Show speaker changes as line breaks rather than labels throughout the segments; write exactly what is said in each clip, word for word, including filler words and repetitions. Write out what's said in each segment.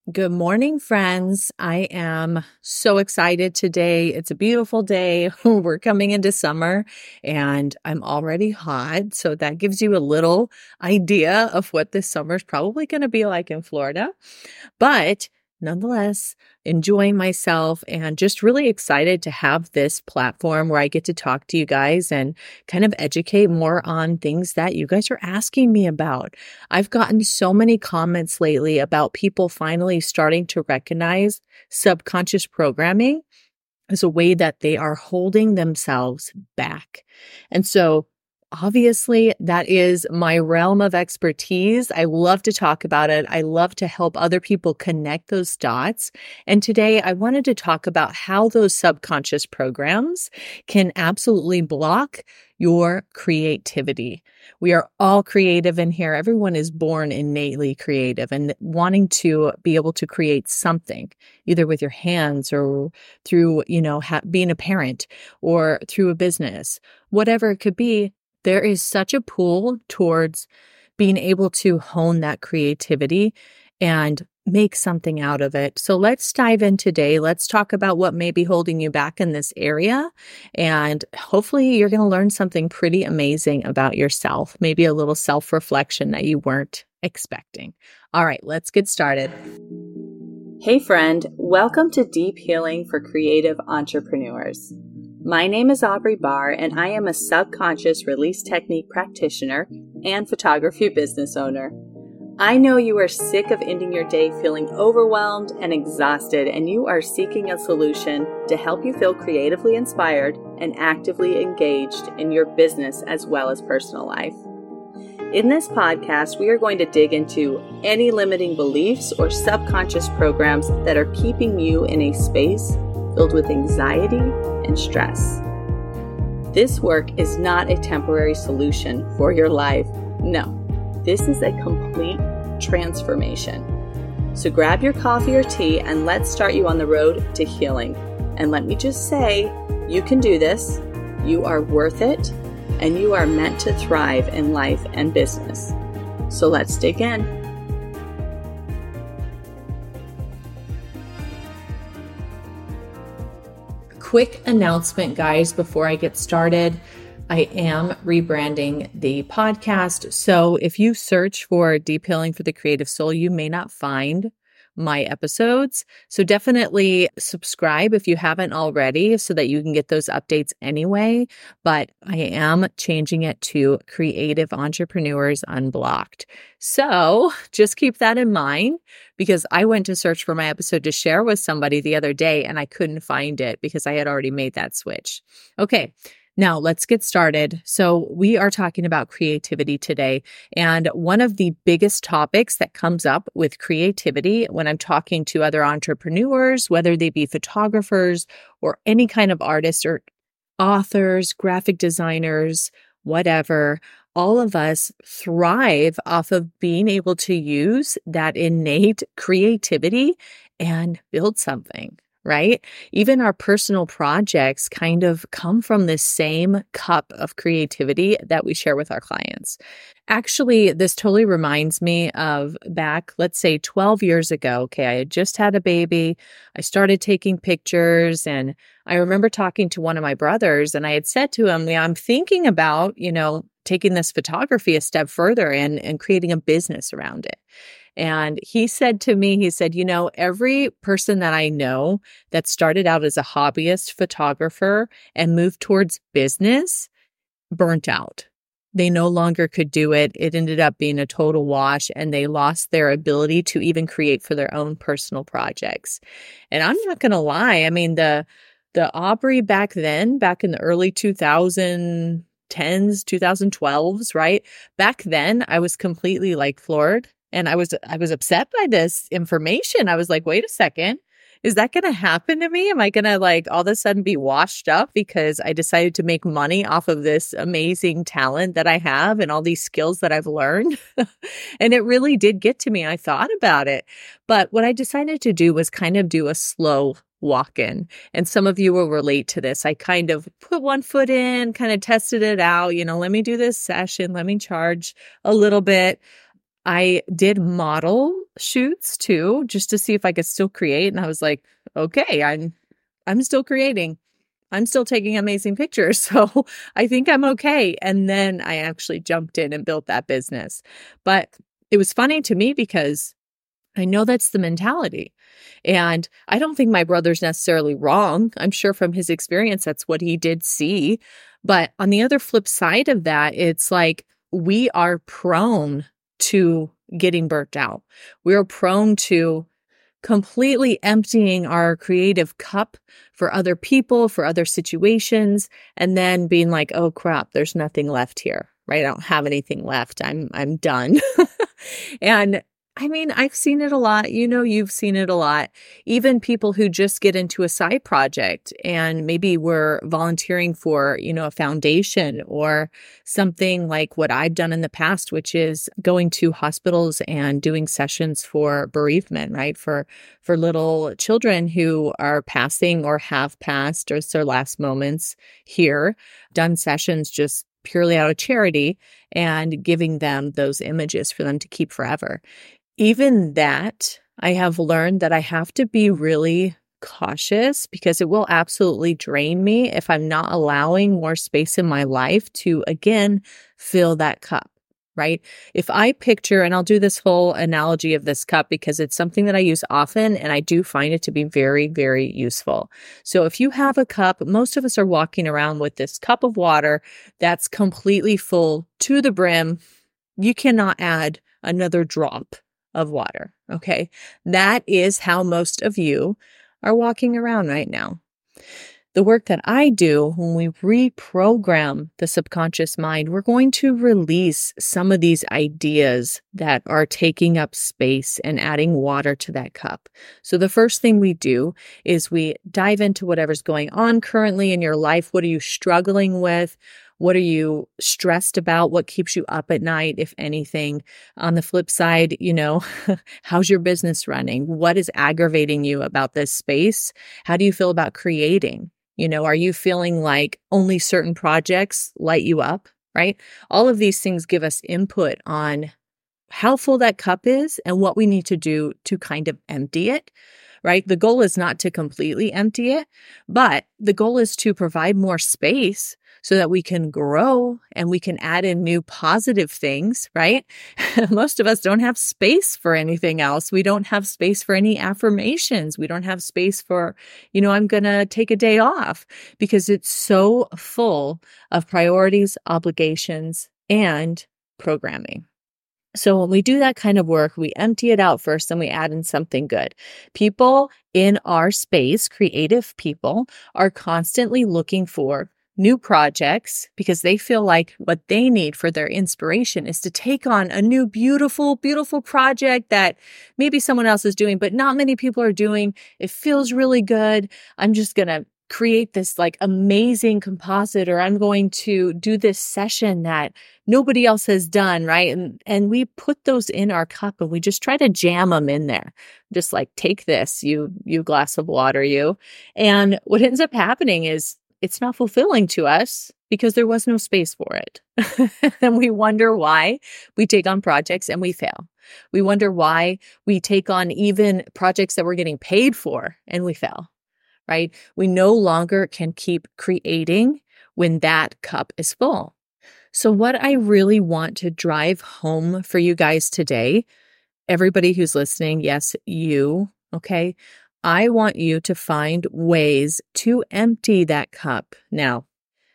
Good morning, friends. I am so excited today. It's a beautiful day. We're coming into summer and I'm already hot. So that gives you a little idea of what this summer is probably going to be like in Florida. But nonetheless, enjoying myself and just really excited to have this platform where I get to talk to you guys and kind of educate more on things that you guys are asking me about. I've gotten so many comments lately about people finally starting to recognize subconscious programming as a way that they are holding themselves back. And so obviously, that is my realm of expertise. I love to talk about it. I love to help other people connect those dots. And today I wanted to talk about how those subconscious programs can absolutely block your creativity. We are all creative in here. Everyone is born innately creative and wanting to be able to create something, either with your hands or through, you know, ha- being a parent or through a business, whatever it could be. There is such a pull towards being able to hone that creativity and make something out of it. So let's dive in today. Let's talk about what may be holding you back in this area. And hopefully you're going to learn something pretty amazing about yourself, maybe a little self-reflection that you weren't expecting. All right, let's get started. Hey friend, welcome to Deep Healing for Creative Entrepreneurs. My name is Aubrey Barr, and I am a subconscious release technique practitioner and photography business owner. I know you are sick of ending your day feeling overwhelmed and exhausted, and you are seeking a solution to help you feel creatively inspired and actively engaged in your business as well as personal life. In this podcast, we are going to dig into any limiting beliefs or subconscious programs that are keeping you in a space filled with anxiety and stress. This work is not a temporary solution for your life. No, this is a complete transformation. So grab your coffee or tea and let's start you on the road to healing. And let me just say, you can do this, you are worth it, and you are meant to thrive in life and business. So let's dig in. Quick announcement, guys, before I get started. I am rebranding the podcast. So if you search for Deep Healing for the Creative Soul, you may not find my episodes. So definitely subscribe if you haven't already so that you can get those updates anyway. But I am changing it to Creative Entrepreneurs Unblocked. So just keep that in mind because I went to search for my episode to share with somebody the other day and I couldn't find it because I had already made that switch. Okay. Now let's get started. So we are talking about creativity today. And one of the biggest topics that comes up with creativity when I'm talking to other entrepreneurs, whether they be photographers or any kind of artists or authors, graphic designers, whatever, all of us thrive off of being able to use that innate creativity and build something. Right? Even our personal projects kind of come from this same cup of creativity that we share with our clients. Actually, this totally reminds me of back, let's say twelve years ago. Okay, I had just had a baby. I started taking pictures and I remember talking to one of my brothers and I had said to him, yeah, I'm thinking about, you know, taking this photography a step further and, and creating a business around it. And he said to me, he said, you know, every person that I know that started out as a hobbyist photographer and moved towards business burnt out. They no longer could do it. It ended up being a total wash and they lost their ability to even create for their own personal projects. And I'm not going to lie. I mean, the, the Aubrey back then, back in the early two thousand tens, twenty twelves, right? Back then I was completely like floored. And I was I was upset by this information. I was like, wait a second, is that going to happen to me? Am I going to like all of a sudden be washed up because I decided to make money off of this amazing talent that I have and all these skills that I've learned? And it really did get to me. I thought about it. But what I decided to do was kind of do a slow walk in. And some of you will relate to this. I kind of put one foot in, kind of tested it out. You know, let me do this session. Let me charge a little bit. I did model shoots too, just to see if I could still create. And I was like, okay, I'm, I'm still creating. I'm still taking amazing pictures. So I think I'm okay. And then I actually jumped in and built that business. But it was funny to me because I know that's the mentality. And I don't think my brother's necessarily wrong. I'm sure from his experience, that's what he did see. But on the other flip side of that, it's like we are prone to getting burnt out. We are prone to completely emptying our creative cup for other people, for other situations, and then being like, oh crap, there's nothing left here, right? I don't have anything left. I'm, I'm done. And I mean, I've seen it a lot. You know, you've seen it a lot. Even people who just get into a side project and maybe we're volunteering for, you know, a foundation or something like what I've done in the past, which is going to hospitals and doing sessions for bereavement, right? For, for little children who are passing or have passed or it's their last moments here, done sessions just purely out of charity and giving them those images for them to keep forever. Even that, I have learned that I have to be really cautious because it will absolutely drain me if I'm not allowing more space in my life to, again, fill that cup, right? If I picture, and I'll do this whole analogy of this cup because it's something that I use often and I do find it to be very, very useful. So if you have a cup, most of us are walking around with this cup of water that's completely full to the brim. You cannot add another drop of water. Okay. That is how most of you are walking around right now. The work that I do when we reprogram the subconscious mind, we're going to release some of these ideas that are taking up space and adding water to that cup. So the first thing we do is we dive into whatever's going on currently in your life. What are you struggling with? What are you stressed about? What keeps you up at night, if anything? On the flip side, you know, how's your business running? What is aggravating you about this space? How do you feel about creating? You know, are you feeling like only certain projects light you up, right? All of these things give us input on how full that cup is and what we need to do to kind of empty it, right? The goal is not to completely empty it, but the goal is to provide more space so that we can grow and we can add in new positive things, right? Most of us don't have space for anything else. We don't have space for any affirmations. We don't have space for, you know, I'm going to take a day off because it's so full of priorities, obligations, and programming. So when we do that kind of work, we empty it out first and we add in something good. People in our space, creative people, are constantly looking for new projects because they feel like what they need for their inspiration is to take on a new, beautiful, beautiful project that maybe someone else is doing, but not many people are doing. It feels really good. I'm just going to create this like amazing composite, or I'm going to do this session that nobody else has done, right? And and we put those in our cup and we just try to jam them in there. Just like, take this, you you glass of water, you. And what ends up happening is it's not fulfilling to us because there was no space for it. And we wonder why we take on projects and we fail. We wonder why we take on even projects that we're getting paid for and we fail. Right? We no longer can keep creating when that cup is full. So what I really want to drive home for you guys today, everybody who's listening, yes, you, okay? I want you to find ways to empty that cup. Now,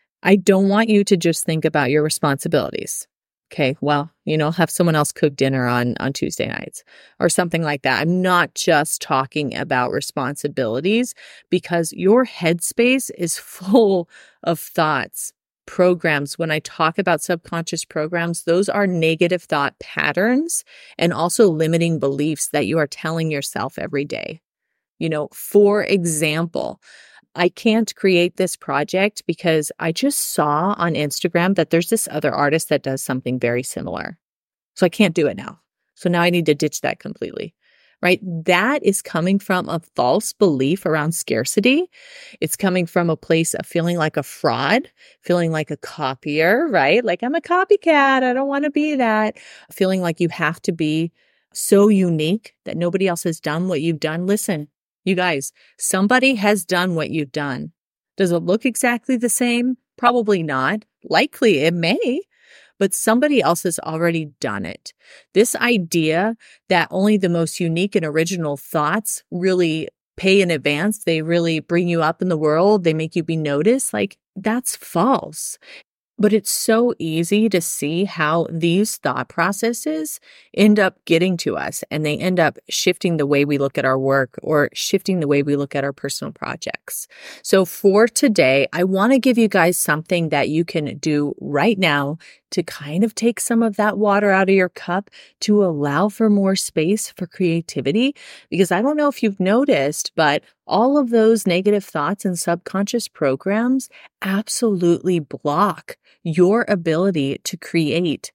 I don't want you to just think about your responsibilities. Okay, well, you know, have someone else cook dinner on, on Tuesday nights or something like that. I'm not just talking about responsibilities because your headspace is full of thoughts, programs. When I talk about subconscious programs, those are negative thought patterns and also limiting beliefs that you are telling yourself every day. You know, for example, I can't create this project because I just saw on Instagram that there's this other artist that does something very similar. So I can't do it now. So now I need to ditch that completely. right? That is coming from a false belief around scarcity. It's coming from a place of feeling like a fraud, feeling like a copier, right? Like I'm a copycat. I don't want to be that. Feeling like you have to be so unique that nobody else has done what you've done. Listen, you guys, somebody has done what you've done. Does it look exactly the same? Probably not. Likely it may, but somebody else has already done it. This idea that only the most unique and original thoughts really pay in advance, they really bring you up in the world, they make you be noticed, like that's false. But it's so easy to see how these thought processes end up getting to us, and they end up shifting the way we look at our work or shifting the way we look at our personal projects. So for today, I want to give you guys something that you can do right now to kind of take some of that water out of your cup to allow for more space for creativity. Because I don't know if you've noticed, but all of those negative thoughts and subconscious programs absolutely block your ability to create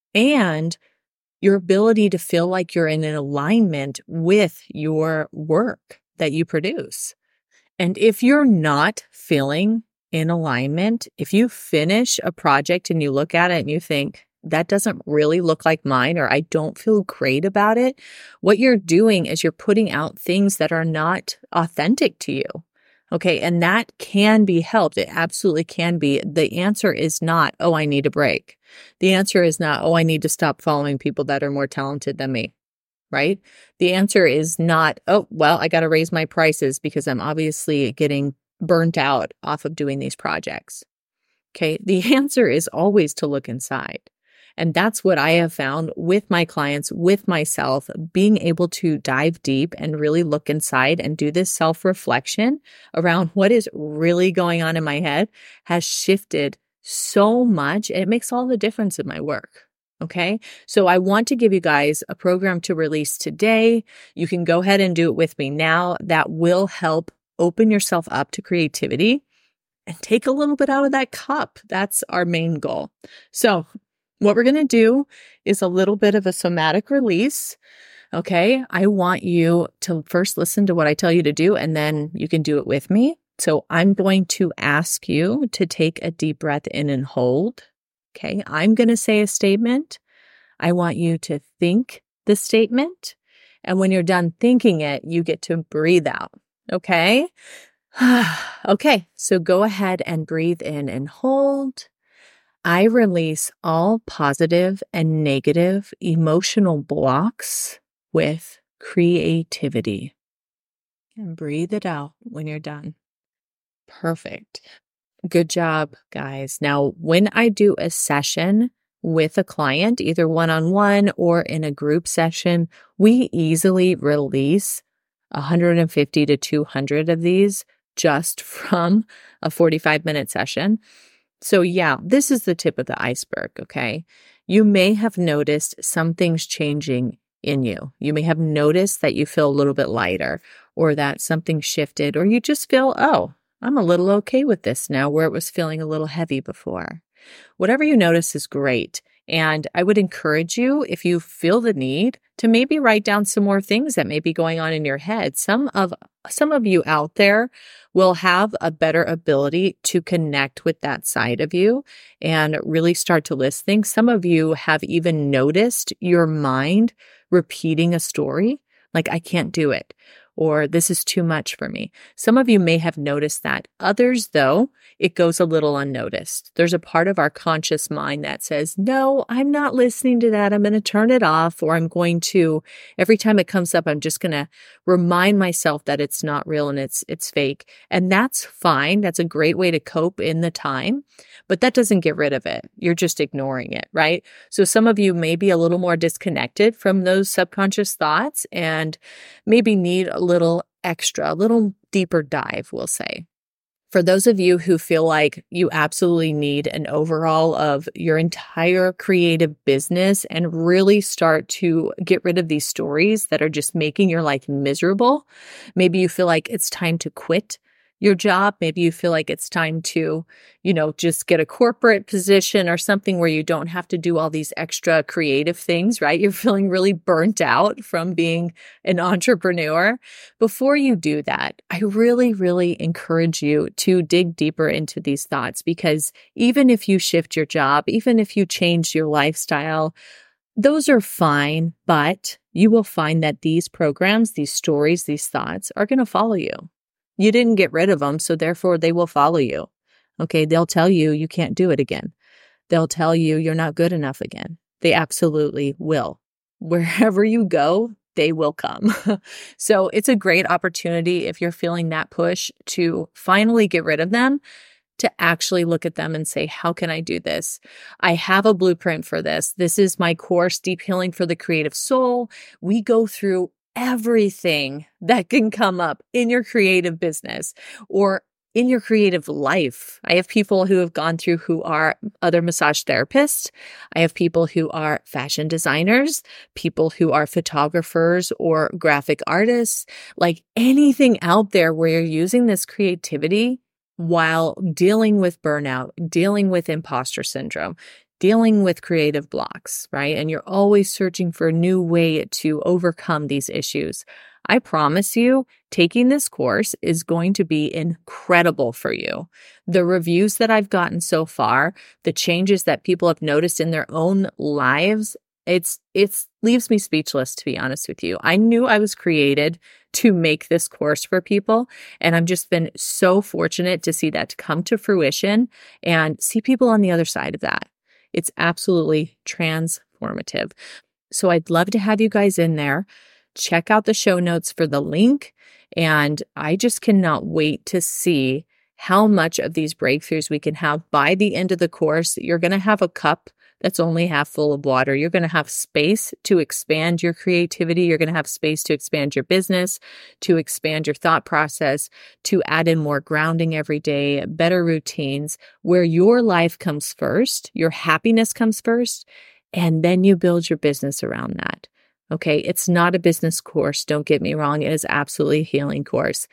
and your ability to feel like you're in an alignment with your work that you produce. And if you're not feeling in alignment, if you finish a project and you look at it and you think, that doesn't really look like mine, or I don't feel great about it, what you're doing is you're putting out things that are not authentic to you. Okay. And that can be helped. It absolutely can be. The answer is not, oh, I need a break. The answer is not, oh, I need to stop following people that are more talented than me. Right? The answer is not, oh, well, I got to raise my prices because I'm obviously getting burnt out off of doing these projects. Okay. The answer is always to look inside. And that's what I have found with my clients, with myself, being able to dive deep and really look inside and do this self-reflection around what is really going on in my head has shifted so much. And it makes all the difference in my work. Okay. So I want to give you guys a program to release today. You can go ahead and do it with me now. That will help open yourself up to creativity and take a little bit out of that cup. That's our main goal. So what we're going to do is a little bit of a somatic release. Okay. I want you to first listen to what I tell you to do, and then you can do it with me. So I'm going to ask you to take a deep breath in and hold. Okay. I'm going to say a statement. I want you to think the statement. And when you're done thinking it, you get to breathe out. Okay. Okay. So go ahead and breathe in and hold. I release all positive and negative emotional blocks with creativity. And breathe it out when you're done. Perfect. Good job, guys. Now, when I do a session with a client, either one-on-one or in a group session, we easily release one hundred fifty to two hundred of these just from a forty-five minute session. So yeah, this is the tip of the iceberg, okay? You may have noticed some things changing in you. You may have noticed that you feel a little bit lighter, or that something shifted, or you just feel, oh, I'm a little okay with this now, where it was feeling a little heavy before. Whatever you notice is great. And I would encourage you, if you feel the need, to maybe write down some more things that may be going on in your head. Some of some of you out there will have a better ability to connect with that side of you and really start to list things. Some of you have even noticed your mind repeating a story, like, I can't do it, or this is too much for me. Some of you may have noticed that. Others, though, it goes a little unnoticed. There's a part of our conscious mind that says, no, I'm not listening to that. I'm going to turn it off, or I'm going to, every time it comes up, I'm just going to remind myself that it's not real and it's it's fake. And that's fine. That's a great way to cope in the time, but that doesn't get rid of it. You're just ignoring it, right? So some of you may be a little more disconnected from those subconscious thoughts and maybe need a little extra, a little deeper dive, we'll say. For those of you who feel like you absolutely need an overhaul of your entire creative business and really start to get rid of these stories that are just making your life miserable, maybe you feel like it's time to quit your job. Maybe you feel like it's time to, you know, just get a corporate position or something where you don't have to do all these extra creative things, right? You're feeling really burnt out from being an entrepreneur. Before you do that, I really, really encourage you to dig deeper into these thoughts, because even if you shift your job, even if you change your lifestyle, those are fine, but you will find that these programs, these stories, these thoughts are going to follow you. You didn't get rid of them, so therefore they will follow you. Okay, they'll tell you you can't do it again. They'll tell you you're not good enough again. They absolutely will. Wherever you go, they will come. So it's a great opportunity, if you're feeling that push to finally get rid of them, to actually look at them and say, how can I do this? I have a blueprint for this. This is my course, Deep Healing for the Creative Soul. We go through everything that can come up in your creative business or in your creative life. I have people who have gone through who are other massage therapists. I have people who are fashion designers, people who are photographers or graphic artists, like anything out there where you're using this creativity while dealing with burnout, dealing with imposter syndrome, dealing with creative blocks, right? And you're always searching for a new way to overcome these issues. I promise you, taking this course is going to be incredible for you. The reviews that I've gotten so far, the changes that people have noticed in their own lives, it's it's leaves me speechless, to be honest with you. I knew I was created to make this course for people, and I've just been so fortunate to see that come to fruition and see people on the other side of that. It's absolutely transformative. So I'd love to have you guys in there. Check out the show notes for the link. And I just cannot wait to see how much of these breakthroughs we can have by the end of the course. You're going to have a cup that's only half full of water. You're going to have space to expand your creativity. You're going to have space to expand your business, to expand your thought process, to add in more grounding every day, better routines, where your life comes first, your happiness comes first, and then you build your business around that. Okay, it's not a business course. Don't get me wrong. It is absolutely a healing course,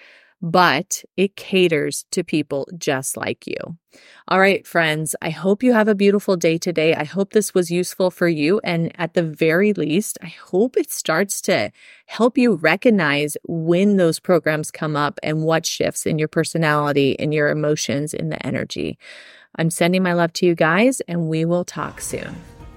but it caters to people just like you. All right, friends, I hope you have a beautiful day today. I hope this was useful for you. And at the very least, I hope it starts to help you recognize when those programs come up and what shifts in your personality, in your emotions, in the energy. I'm sending my love to you guys, and we will talk soon.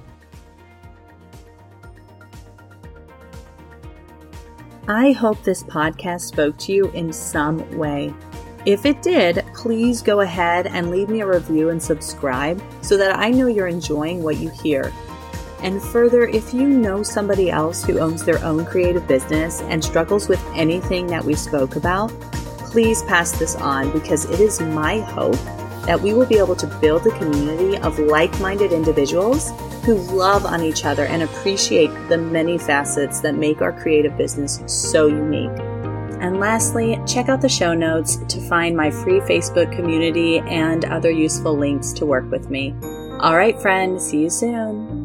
I hope this podcast spoke to you in some way. If it did, please go ahead and leave me a review and subscribe so that I know you're enjoying what you hear. And further, if you know somebody else who owns their own creative business and struggles with anything that we spoke about, please pass this on, because it is my hope that we will be able to build a community of like-minded individuals who love on each other and appreciate the many facets that make our creative business so unique. And lastly, check out the show notes to find my free Facebook community and other useful links to work with me. All right, friend, see you soon.